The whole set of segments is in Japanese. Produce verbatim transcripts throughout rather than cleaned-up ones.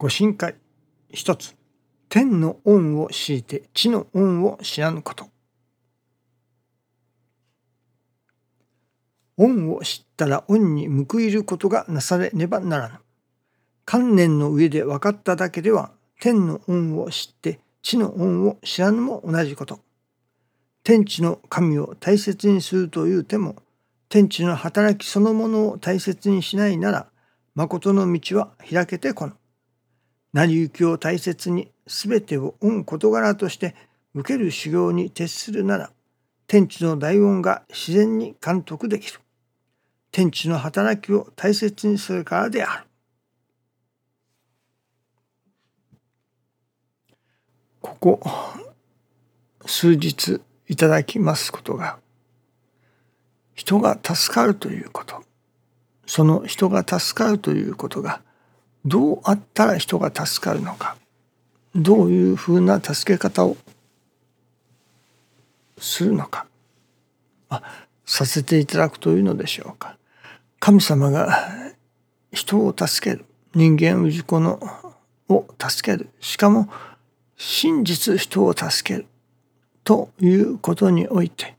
ご神会一つ、天の恩を強いて地の恩を知らぬこと。恩を知ったら恩に報いることがなされねばならぬ。観念の上で分かっただけでは、天の恩を知って地の恩を知らぬも同じこと。天地の神を大切にするというても、天地の働きそのものを大切にしないなら、誠の道は開けてこぬ。成り行きを大切に、すべてを恩事柄として受ける修行に徹するなら、天地の大恩が自然に監督できる。天地の働きを大切にするからである。ここ数日いただきますことが、人が助かるということ、その人が助かるということがどうあったら人が助かるのか、どういうふうな助け方をするのか、あさせていただくというのでしょうか。神様が人を助ける、人間氏子のを助ける、しかも真実人を助けるということにおいて、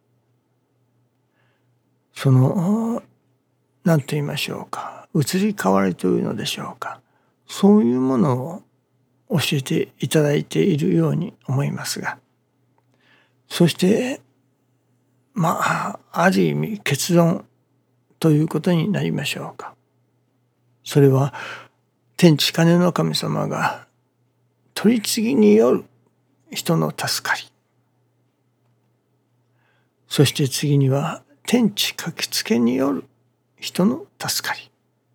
その何と言いましょうか、移り変わりというのでしょうか、そういうものを教えていただいているように思いますが、そしてまあある意味結論ということになりましょうか。それは天地金の神様が取り次ぎによる人の助かり、そして次には天地書きつけによる人の助かり、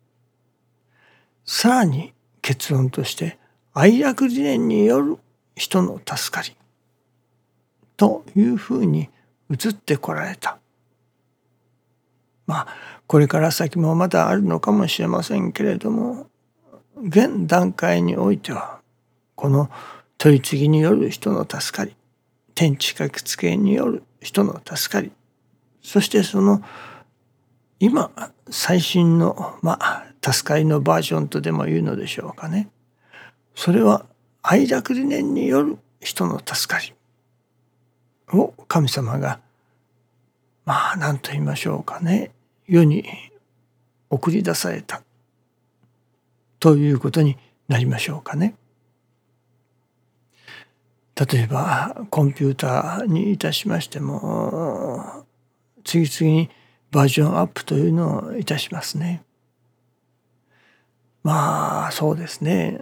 さらに結論として愛楽理念による人の助かりというふうに移ってこられた。まあこれから先もまだあるのかもしれませんけれども、現段階においてはこの取り次ぎによる人の助かり、天地書きつけによる人の助かり、そしてその今最新のまあ助かりのバージョンとでも言うのでしょうかね。それは愛楽理念による人の助かりを神様がまあ何と言いましょうかね、世に送り出されたということになりましょうかね。例えばコンピューターにいたしましても、次々にバージョンアップというのをいたしますね。まあそうですね、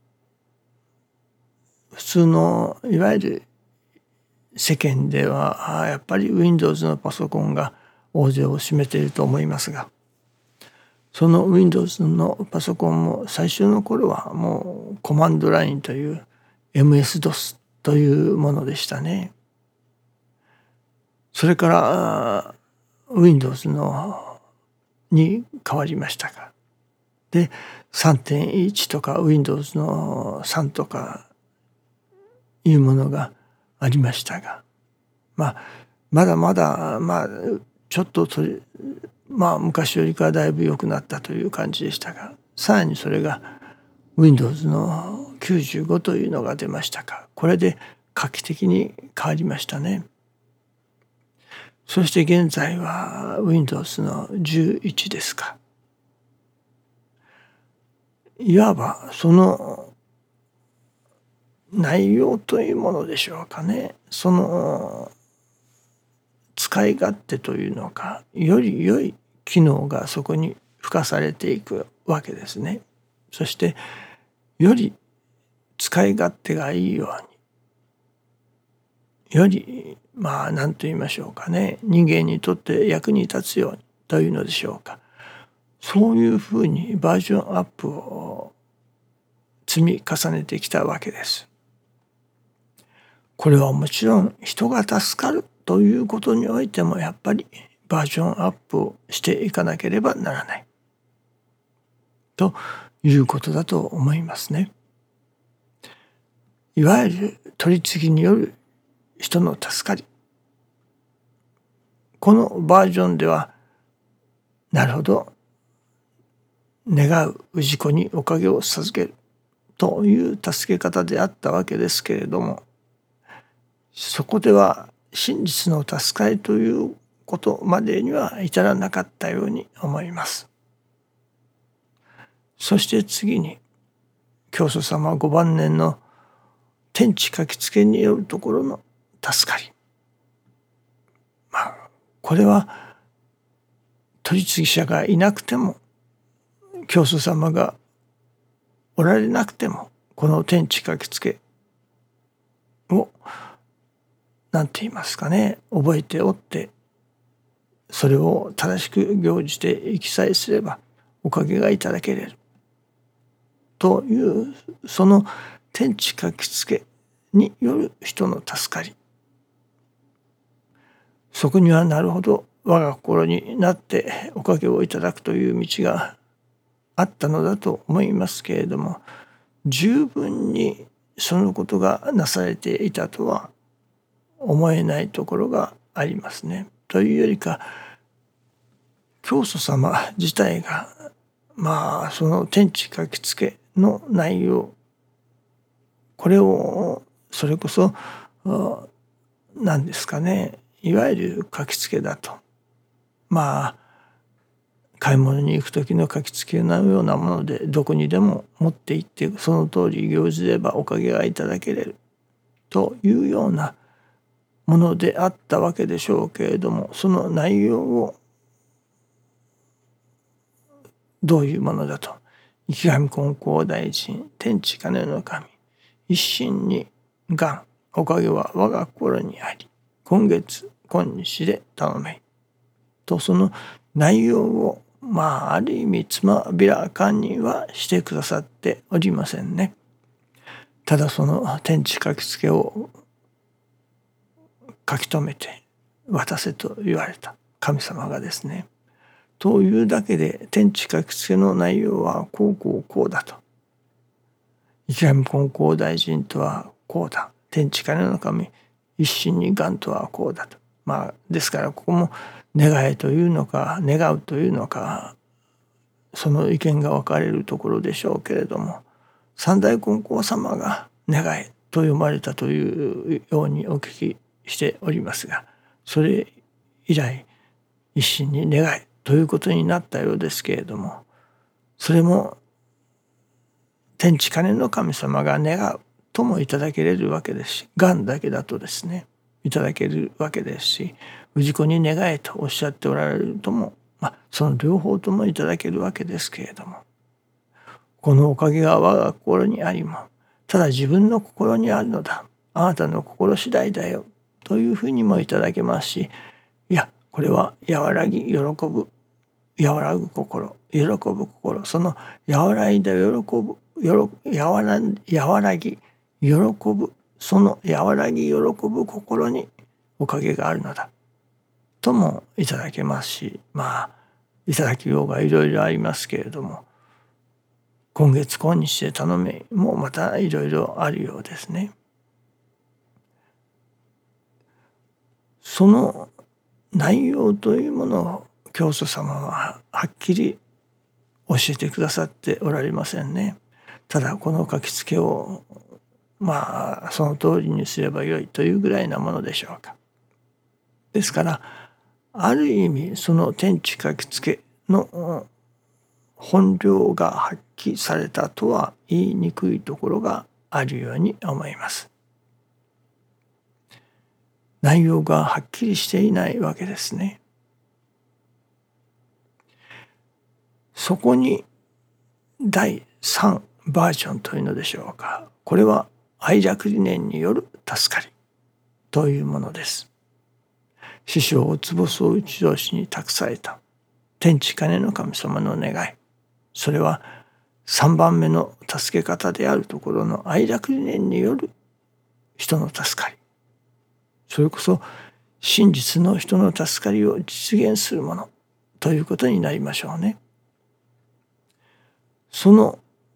普通のいわゆる世間ではやっぱり Windows のパソコンが大勢を占めていると思いますが、その Windows のパソコンも最初の頃はもうコマンドラインという エムエスドス というものでしたね。それから Windows のに変わりましたが、で さんてんいち とか Windows のさんとかいうものがありましたが、まあまだまだまあちょっとそれまあ昔よりかはだいぶ良くなったという感じでしたが、さらにそれが Windows のきゅうじゅうごというのが出ましたか。これで画期的に変わりましたね。そして現在は Windows のじゅういちですか。いわばその内容というものでしょうかね、その使い勝手というのか、より良い機能がそこに付加されていくわけですね。そしてより使い勝手がいいように、よりまあ何と言いましょうかね、人間にとって役に立つようにというのでしょうか、そういうふうにバージョンアップを積み重ねてきたわけです。これはもちろん人が助かるということにおいてもやっぱりバージョンアップをしていかなければならないということだと思いますね。いわゆる取り次ぎによる人の助かり、このバージョンではなるほど願う氏子におかげを授ける、 という助け方であったわけですけれども、そこでは真実の助かりということまでには至らなかったように思います。そして次に教祖様ご晩年の天地書きつけによるところの助かり、まあこれは取次者がいなくても教祖様がおられなくてもこの天地書きつけを何て言いますかね、覚えておってそれを正しく行じていきさえすればおかげがいただけれるという、その天地書きつけによる人の助かり、そこにはなるほど我が心になっておかげをいただくという道があったのだと思いますけれども、十分にそのことがなされていたとは思えないところがありますね。というよりか教祖様自体がまあその天地書きつけの内容、これをそれこそ何ですかね、いわゆる書きつけだと、まあ買い物に行く時の書きつけのようなものでどこにでも持って行ってその通り行じればおかげがいただけれるというようなものであったわけでしょうけれども、その内容をどういうものだと、池上金光大臣天地金の神一心に願おかげは我が心にあり今月今日で頼めと、その内容をまあある意味つまびらかにはしてくださっておりませんね。ただその天地書きつけを書き留めて渡せと言われた神様がですね、というだけで天地書きつけの内容はこうこうこうだと、池上金光大臣とはこうだ、天地金の神一心に願とはこうだと、まあですからここも願いというのか願うというのかその意見が分かれるところでしょうけれども、三代金光様が願いと読まれたというようにお聞きしておりますが、それ以来一心に願いということになったようですけれども、それも天地金の神様が願うともいただけれるわけですし、願だけだとですねいただけるわけですし、氏子に願えとおっしゃっておられるとも、まあ、その両方ともいただけるわけですけれども、このおかげが我が心にありもただ自分の心にあるのだ、あなたの心次第だよというふうにもいただけますし、いやこれは和らぎ喜ぶ和らぐ心、喜ぶ心、その和らいだ喜ぶよろ和ら和らぎ喜ぶ、その和らぎ喜ぶ心におかげがあるのだともいただけますし、まあいただきようがいろいろありますけれども、今月今日で頼めもまたいろいろあるようですね。その内容というものを教祖様ははっきり教えてくださっておられませんね。ただこの書きつけをまあその通りにすればよいというぐらいなものでしょうか。ですからある意味その天地書きつけの本領が発揮されたとは言いにくいところがあるように思います。内容がはっきりしていないわけですね。そこにだいさんバージョンというのでしょうか。これは愛楽理念による助かりというものです。師匠を坪宗一郎氏に託された天地金の神様の願い、それはさんばんめの助け方であるところの愛楽理念による人の助かり、それこそ真実の人の助かりを実現するものということになりましょうね。その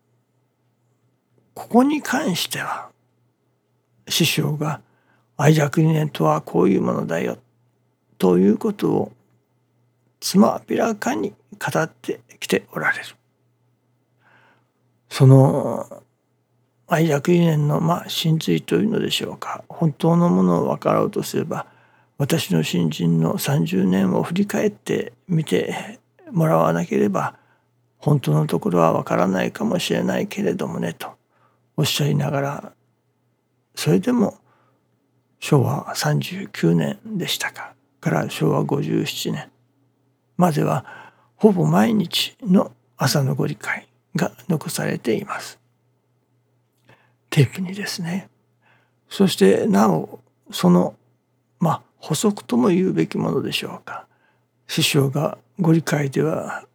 ここに関しては師匠が愛楽理念とはこういうものだよということをつまびらかに語ってきておられる。その愛楽理念のまあ真髄というのでしょうか、本当のものを分かろうとすれば、私の信心のさんじゅうねんを振り返ってみてもらわなければ本当のところは分からないかもしれないけれどもねとおっしゃいながら、それでもしょうわさんじゅうきゅうねんでしたかからしょうわごじゅうななねんまではほぼ毎日の朝のご理解が残されています。テープにですね。そしてなおそのまあ補足とも言うべきものでしょうか、師匠がご理解では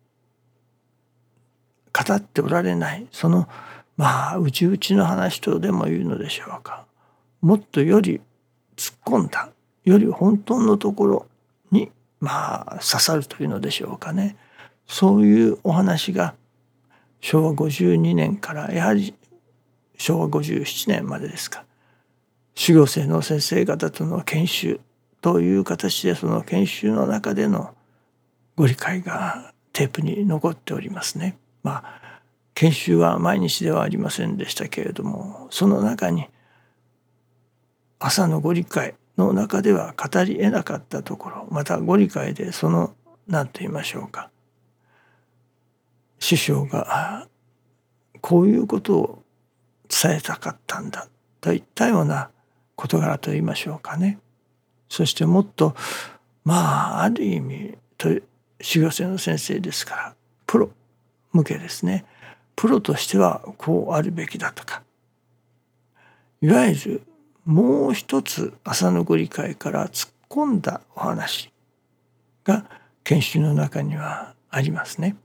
語っておられないそのまあ内々の話とでも言うのでしょうか、もっとより突っ込んだより本当のところにまあ刺さるというのでしょうかね、そういうお話がしょうわごじゅうにねんからやはりしょうわごじゅうななねんまでですか、修行生の先生方との研修という形でその研修の中でのご理解がテープに残っておりますね。まあ研修は毎日ではありませんでしたけれども、その中に朝のご理解の中では語り得なかったところ、またご理解でその何と言いましょうか、師匠がこういうことを伝えたかったんだといったような事柄と言いましょうかね。そしてもっとまあある意味と修行生の先生ですからプロ向けですね、プロとしてはこうあるべきだとか、いわゆるもう一つ朝のご理解から突っ込んだお話が研修の中にはありますね。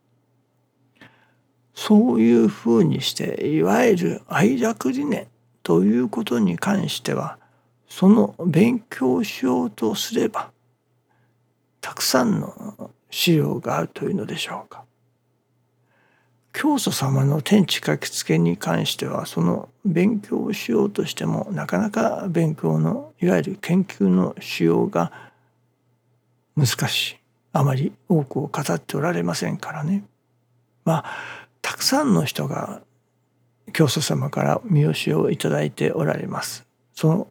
そういうふうにしていわゆる愛楽理念ということに関してはその勉強をしようとすればたくさんの資料があるというのでしょうか。教祖様の天地書きつけに関してはその勉強をしようとしてもなかなか勉強のいわゆる研究のしようが難しい、あまり多くを語っておられませんからね。まあたくさんの人が教祖様から見教えをいただいておられます。その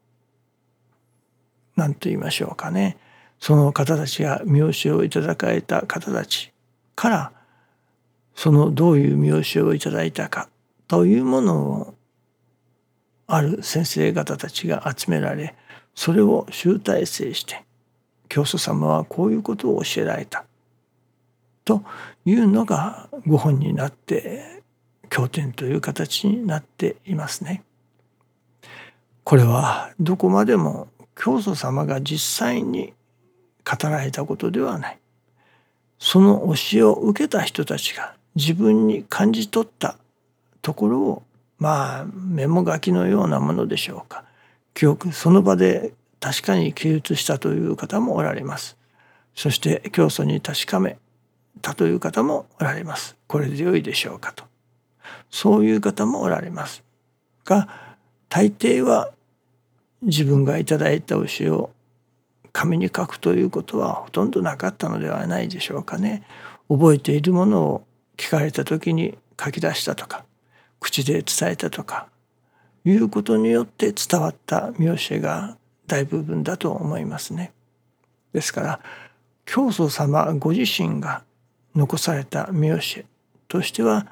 何と言いましょうかね、その方たちが見教えをいただかれた方たちからそのどういう見教えをいただいたかというものをある先生方たちが集められ、それを集大成して教祖様はこういうことを教えられたというのがご本になって経典という形になっていますね。これはどこまでも教祖様が実際に語られたことではない。その教えを受けた人たちが自分に感じ取ったところをまあメモ書きのようなものでしょうか、記憶その場で確かに記述したという方もおられます。そして教祖に確かめたという方もおられます。これで良いでしょうかと、そういう方もおられますが、大抵は自分がいただいた教えを紙に書くということはほとんどなかったのではないでしょうかね。覚えているものを聞かれた時に書き出したとか口で伝えたとかいうことによって伝わった見教えが大部分だと思いますね。ですから教祖様ご自身が残された見教えとしては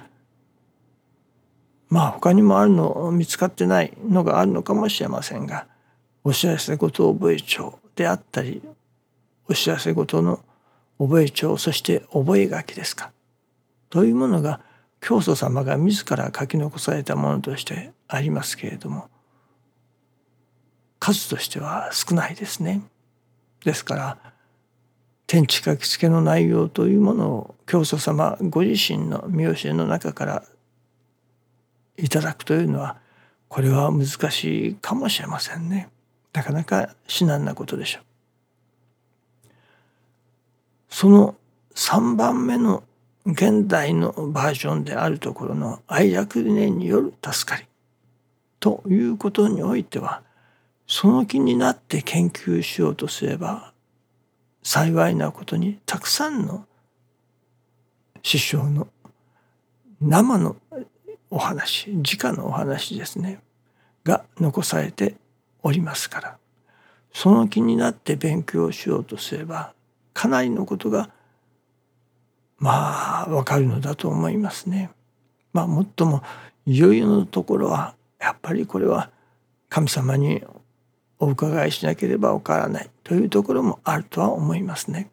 まあ他にもあるの見つかってないのがあるのかもしれませんが、お知らせ事覚え帳であったりお知らせ事の覚え帳、そして覚書ですかというものが教祖様が自ら書き残されたものとしてありますけれども、数としては少ないですね。ですから天地書きつけの内容というものを教祖様ご自身の見教えの中からいただくというのはこれは難しいかもしれませんね。なかなか至難なことでしょう。そのさんばんめの現代のバージョンであるところの愛楽理念による助かりということにおいては、その気になって研究しようとすれば幸いなことにたくさんの師匠の生のお話、直のお話ですねが残されておりますから、その気になって勉強しようとすればかなりのことがまあわかるのだと思いますね。まあもっともいよいよのところはやっぱりこれは神様にお伺いしなければわからないというところもあるとは思いますね。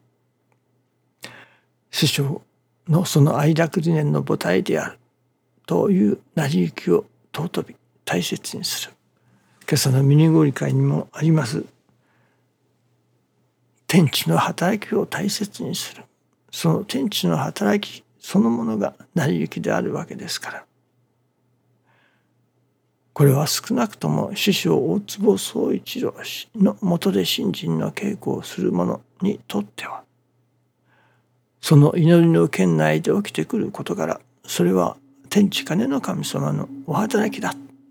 師匠のその愛楽理念の母体であるという成り行きを尊び大切にする。今朝のミニゴリ会にもあります天地の働きを大切にする。その天地の働きそのものが成り行きであるわけですから、これは少なくとも師匠大坪宗一郎の下で信心の稽古をする者にとっては、その祈りの圏内で起きてくる事柄、それは天地金の神様のお働きだ。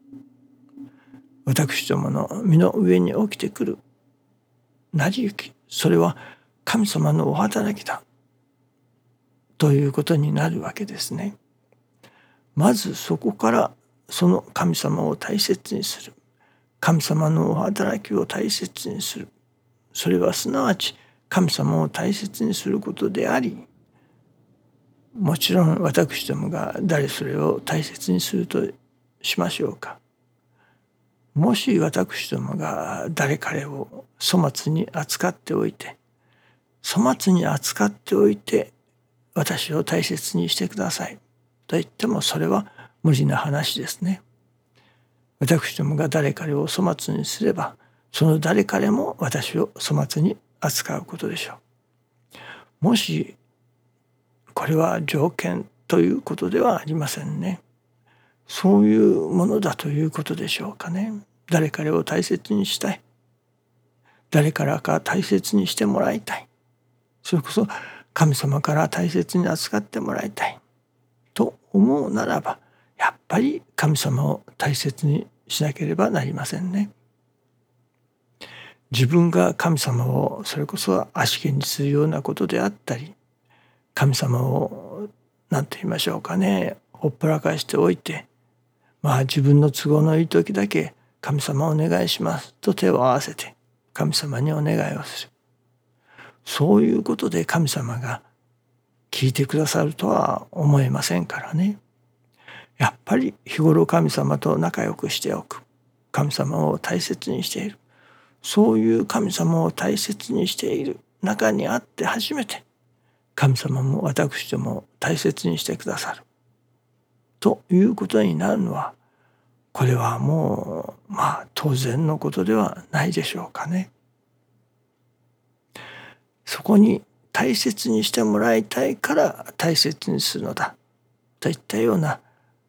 私どもの身の上に起きてくる成り行き、それは神様のお働きだということになるわけですね。まずそこからその神様を大切にする。神様のお働きを大切にする。それはすなわち神様を大切にすることであり、もちろん私どもが誰それを大切にするとしましょうか。もし私どもが誰彼を粗末に扱っておいて、粗末に扱っておいて私を大切にしてくださいと言ってもそれは無理な話ですね。私どもが誰彼を粗末にすれば、その誰彼も私を粗末に扱うことでしょう。もしこれは条件ということではありませんね。そういうものだということでしょうかね。誰彼を大切にしたい。誰からか大切にしてもらいたい。それこそ神様から大切に扱ってもらいたいと思うならば、やっぱり神様を大切にしなければなりませんね。自分が神様をそれこそ悪しげにするようなことであったり、神様を何と言いましょうかね、ほっぽらかしておいて、まあ自分の都合のいい時だけ神様お願いしますと手を合わせて神様にお願いをする。そういうことで神様が聞いてくださるとは思えませんからね。やっぱり日頃神様と仲良くしておく。神様を大切にしている。そういう神様を大切にしている中にあって初めて神様も私ども大切にしてくださる。ということになるのは、これはもうまあ当然のことではないでしょうかね。そこに大切にしてもらいたいから大切にするのだといったような、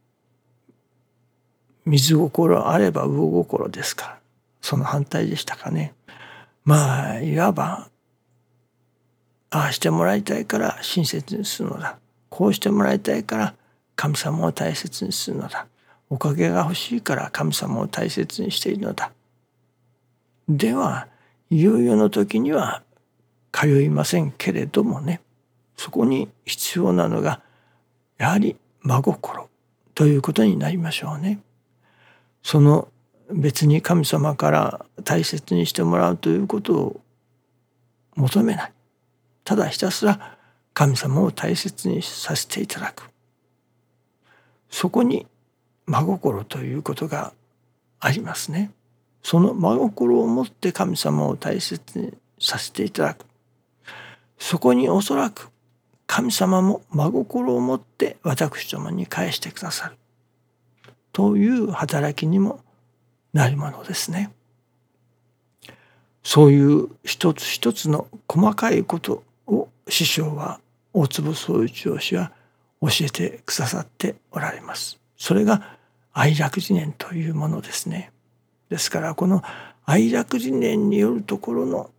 水心あれば魚心ですから、その反対でしたかね。まあいわばああしてもらいたいから親切にするのだ、こうしてもらいたいから神様を大切にするのだ、おかげが欲しいから神様を大切にしているのだ。ではいよいよの時には通いませんけれどもね、そこに必要なのがやはり真心ということになりましょうね。その別に神様から大切にしてもらうということを求めない。ただひたすら神様を大切にさせていただく。そこに真心ということがありますね。その真心を持って神様を大切にさせていただく。そこにおそらく神様も真心を持って私どもに返してくださるという働きにもなるものですね。そういう一つ一つの細かいことを師匠は大坪宗一郎氏は教えてくださっておられます。それが愛楽理念というものですね。ですからこの愛楽理念によるところの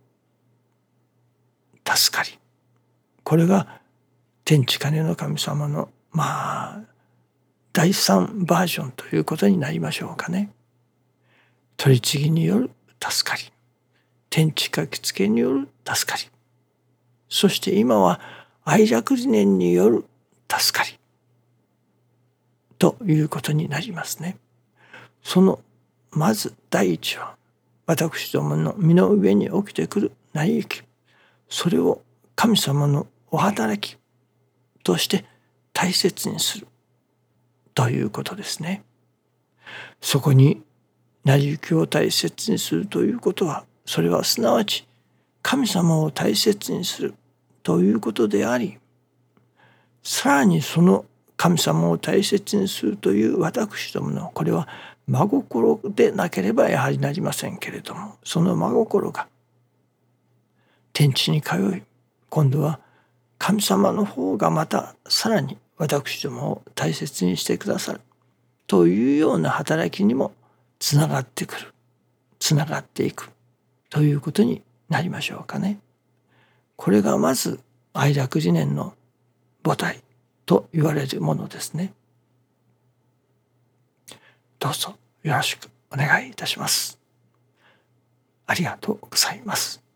助かり、これが天地金の神様のまあだいさんバージョンということになりましょうかね。取り次ぎによる助かり、天地書きつけによる助かり、そして今は愛楽理念による助かりということになりますね。そのまず第一は、私どもの身の上に起きてくる成り行き、それを神様のお働きとして大切にするということですね。そこに成り行きを大切にするということは、それはすなわち神様を大切にするということであり、さらにその神様を大切にするという私どもの、これは真心でなければやはりなりませんけれども、その真心が天地に通い、今度は神様の方がまたさらに私どもを大切にしてくださるというような働きにもつながってくる、つながっていくということになりましょうかね。これがまず愛楽理念の母体と言われるものですね。どうぞよろしくお願いいたします。ありがとうございます。